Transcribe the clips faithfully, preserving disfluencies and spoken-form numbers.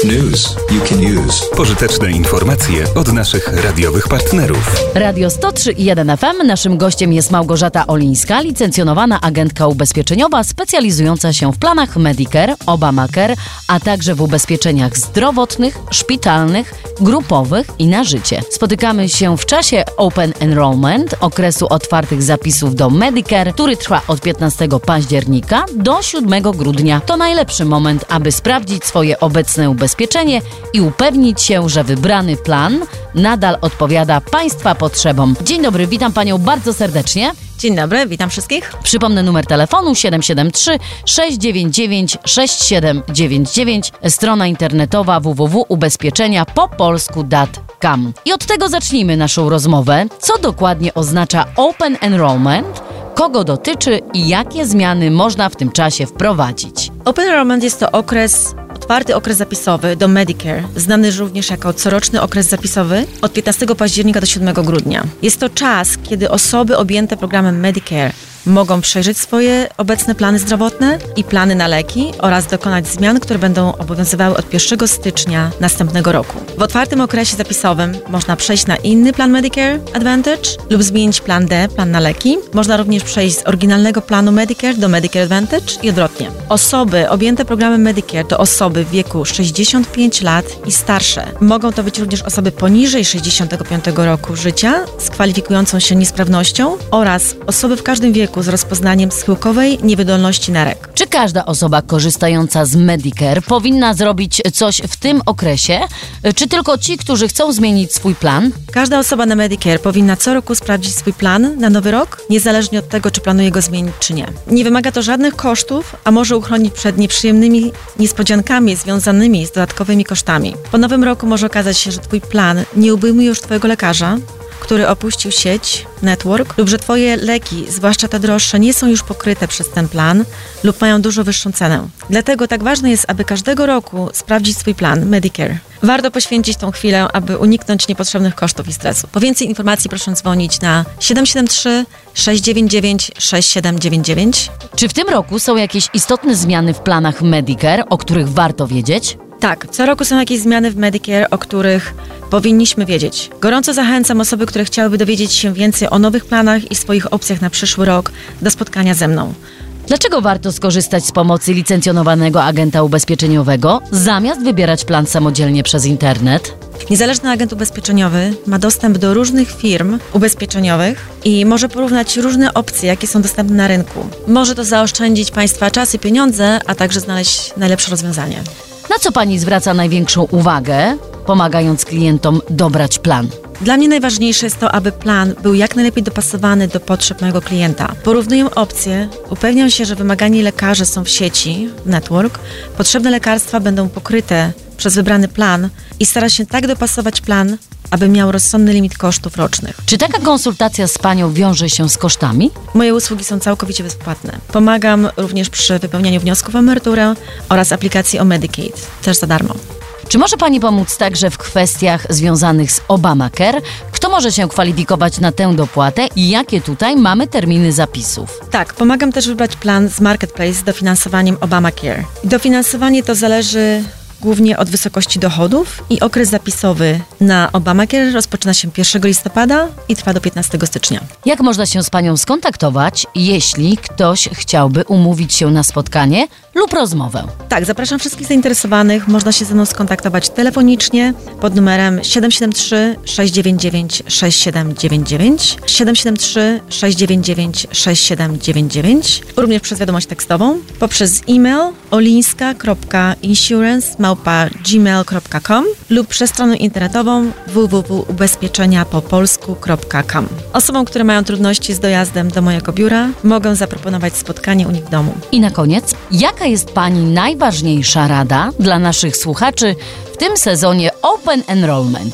News you can use. Pożyteczne informacje od naszych radiowych partnerów. Radio sto trzy i jeden F M. Naszym gościem jest Małgorzata Olińska, licencjonowana agentka ubezpieczeniowa specjalizująca się w planach Medicare, Obamacare, a także w ubezpieczeniach zdrowotnych, szpitalnych, grupowych i na życie. Spotykamy się w czasie Open Enrollment, okresu otwartych zapisów do Medicare, który trwa od piętnastego października do siódmego grudnia. To najlepszy moment, aby sprawdzić swoje obecne ubezpieczenie i upewnić się, że wybrany plan nadal odpowiada Państwa potrzebom. Dzień dobry, witam Panią bardzo serdecznie. Dzień dobry, witam wszystkich. Przypomnę numer telefonu siedem siedem trzy sześć dziewięć dziewięć sześć siedem dziewięć dziewięć, strona internetowa w w w kropka ubezpieczenia po polsku kropka com. I od tego zacznijmy naszą rozmowę. Co dokładnie oznacza Open Enrollment, kogo dotyczy i jakie zmiany można w tym czasie wprowadzić? Open Enrollment jest to okres, otwarty okres zapisowy do Medicare, znany również jako coroczny okres zapisowy od piętnastego października do siódmego grudnia. Jest to czas, kiedy osoby objęte programem Medicare mogą przejrzeć swoje obecne plany zdrowotne i plany na leki oraz dokonać zmian, które będą obowiązywały od pierwszego stycznia następnego roku. W otwartym okresie zapisowym można przejść na inny plan Medicare Advantage lub zmienić plan D, plan na leki. Można również przejść z oryginalnego planu Medicare do Medicare Advantage i odwrotnie. Osoby objęte programem Medicare to osoby w wieku sześćdziesiąt pięć lat i starsze. Mogą to być również osoby poniżej sześćdziesiątego piątego roku życia z kwalifikującą się niesprawnością oraz osoby w każdym wieku z rozpoznaniem schyłkowej niewydolności nerek. Czy każda osoba korzystająca z Medicare powinna zrobić coś w tym okresie, czy tylko ci, którzy chcą zmienić swój plan? Każda osoba na Medicare powinna co roku sprawdzić swój plan na nowy rok, niezależnie od tego, czy planuje go zmienić, czy nie. Nie wymaga to żadnych kosztów, a może uchronić przed nieprzyjemnymi niespodziankami związanymi z dodatkowymi kosztami. Po nowym roku może okazać się, że twój plan nie obejmuje już twojego lekarza, który opuścił sieć, network, lub że twoje leki, zwłaszcza te droższe, nie są już pokryte przez ten plan lub mają dużo wyższą cenę. Dlatego tak ważne jest, aby każdego roku sprawdzić swój plan Medicare. Warto poświęcić tą chwilę, aby uniknąć niepotrzebnych kosztów i stresu. Po więcej informacji proszę dzwonić na siedem siedem trzy sześć dziewięć dziewięć sześć siedem dziewięć dziewięć. Czy w tym roku są jakieś istotne zmiany w planach Medicare, o których warto wiedzieć? Tak, co roku są jakieś zmiany w Medicare, o których powinniśmy wiedzieć. Gorąco zachęcam osoby, które chciałyby dowiedzieć się więcej o nowych planach i swoich opcjach na przyszły rok do spotkania ze mną. Dlaczego warto skorzystać z pomocy licencjonowanego agenta ubezpieczeniowego, zamiast wybierać plan samodzielnie przez internet? Niezależny agent ubezpieczeniowy ma dostęp do różnych firm ubezpieczeniowych i może porównać różne opcje, jakie są dostępne na rynku. Może to zaoszczędzić Państwa czas i pieniądze, a także znaleźć najlepsze rozwiązanie. Na co Pani zwraca największą uwagę, pomagając klientom dobrać plan? Dla mnie najważniejsze jest to, aby plan był jak najlepiej dopasowany do potrzeb mojego klienta. Porównuję opcje, upewniam się, że wymagani lekarze są w sieci, network, potrzebne lekarstwa będą pokryte przez wybrany plan i staram się tak dopasować plan, aby miał rozsądny limit kosztów rocznych. Czy taka konsultacja z Panią wiąże się z kosztami? Moje usługi są całkowicie bezpłatne. Pomagam również przy wypełnianiu wniosków o emeryturę oraz aplikacji o Medicaid, też za darmo. Czy może Pani pomóc także w kwestiach związanych z Obamacare? Kto może się kwalifikować na tę dopłatę i jakie tutaj mamy terminy zapisów? Tak, pomagam też wybrać plan z Marketplace z dofinansowaniem Obamacare. Dofinansowanie to zależy głównie od wysokości dochodów i okres zapisowy na Obamacare rozpoczyna się pierwszego listopada i trwa do piętnastego stycznia. Jak można się z Panią skontaktować, jeśli ktoś chciałby umówić się na spotkanie lub rozmowę? Tak, zapraszam wszystkich zainteresowanych. Można się ze mną skontaktować telefonicznie pod numerem siedem siedem trzy sześć dziewięć dziewięć sześć siedem dziewięć dziewięć, siedem siedem trzy sześć dziewięć dziewięć sześć siedem dziewięć dziewięć, również przez wiadomość tekstową, poprzez e-mail olińska kropka insurance małpa gmail kropka com lub przez stronę internetową w w w kropka ubezpieczenia po polsku kropka com. Osobom, które mają trudności z dojazdem do mojego biura, mogę zaproponować spotkanie u nich w domu. I na koniec, jaka jest Pani najważniejsza rada dla naszych słuchaczy w tym sezonie Open Enrollment?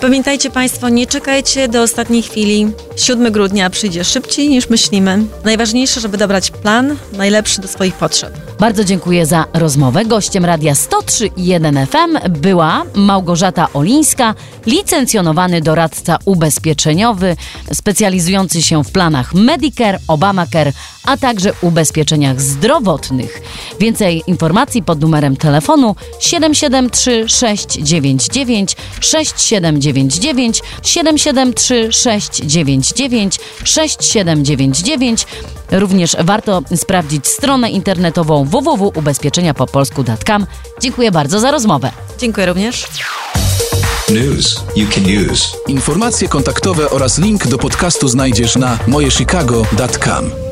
Pamiętajcie Państwo, nie czekajcie do ostatniej chwili. siódmego grudnia przyjdzie szybciej niż myślimy. Najważniejsze, żeby dobrać plan najlepszy do swoich potrzeb. Bardzo dziękuję za rozmowę. Gościem Radia sto trzy i jeden F M była Małgorzata Olińska, licencjonowany doradca ubezpieczeniowy, specjalizujący się w planach Medicare, Obamacare, a także ubezpieczeniach zdrowotnych. Więcej informacji pod numerem telefonu siedem siedem trzy sześć dziewięć dziewięć sześć siedem dziewięć dziewięć, siedem siedem trzy sześć dziewięć dziewięć sześć siedem dziewięć dziewięć. Również warto sprawdzić stronę internetową w w w kropka ubezpieczenia po polsku kropka com. Dziękuję bardzo za rozmowę. Dziękuję również. News you can use. Informacje kontaktowe oraz link do podcastu znajdziesz na moje chicago kropka com.